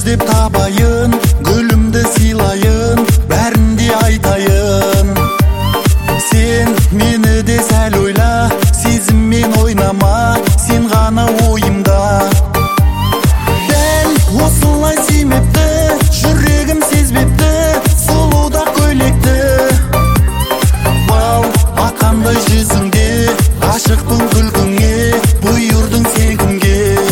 іздеп табайын, гүлімді сыйлайын, бәрін де айтайын. Сен мені де сәл ойла, сезіммен ойнама, сен ғана ойымда. Дәл осылай сүймепті, жүрегім сезбепті, сұлуда көйлекті. Бал атқандай жүзіңде, ғашықпын күлкіңе, бұйырдың сен кімге.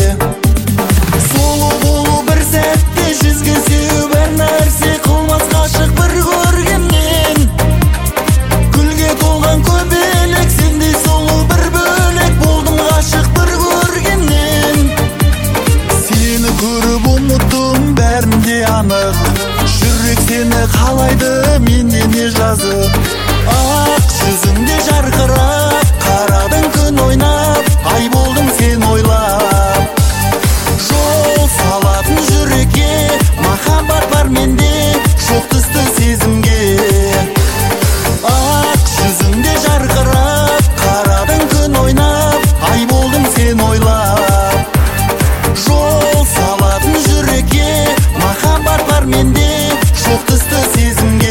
Сұлу болу бір сәтте, жүзге сүйу бір нәрсе, қылмас ғашық бір көргеннен. Гүлге толған көбелек, сендей сұлу бір бөлек, болдым ғашық бір көргеннен. Сені көріп ұмыттым, бәрін де анық, жүрек сені қалайды, менде не жазық. Ақ жүзіңде жарқырап, қарадың күн ойнап, ай болдың сен ойлап. Жол салатын жүрекке, махаббат бар менде, жоқ түсті сезімге. Ақ жүзіңде жарқырап, қарадың күн ойнап, ай болдың сен ойлап. Жол салатын жүрекке, махаббат бар менде, жоқ түсті сезімге.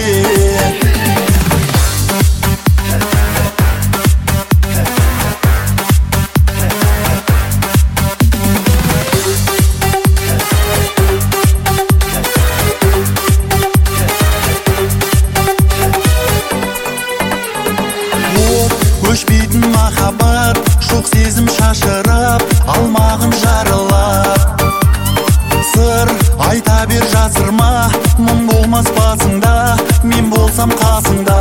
Өшпейтін махаббат, жоқ сезім шашырап, алмағын жарылап. Сыр айта бер жасырма, мұң болмас басыңда, мен болсам қасыңда.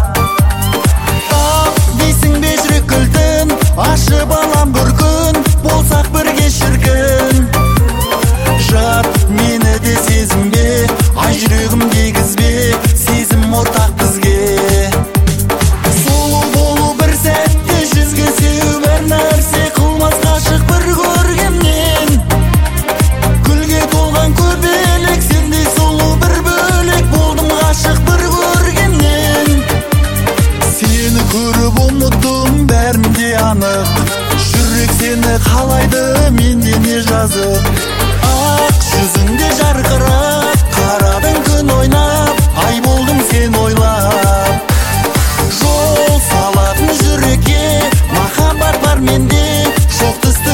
Тап дейсің бе жүрек кілтін, ашып алам бір күн, болсақ бірге шіркін. Жат мені де сезімбе, ай жүрегім дегізбе, сезім ортақ бізге. Көріп ұмыттым, бәрін де анық, жүрек сені қалайды, менде не жазық. Ақ жүзіңде жарқырап, қарадың күн ойнап, ай болдың сен ойлап. Жол салатын жүрекке, махаббат бар менде, жоқ түсті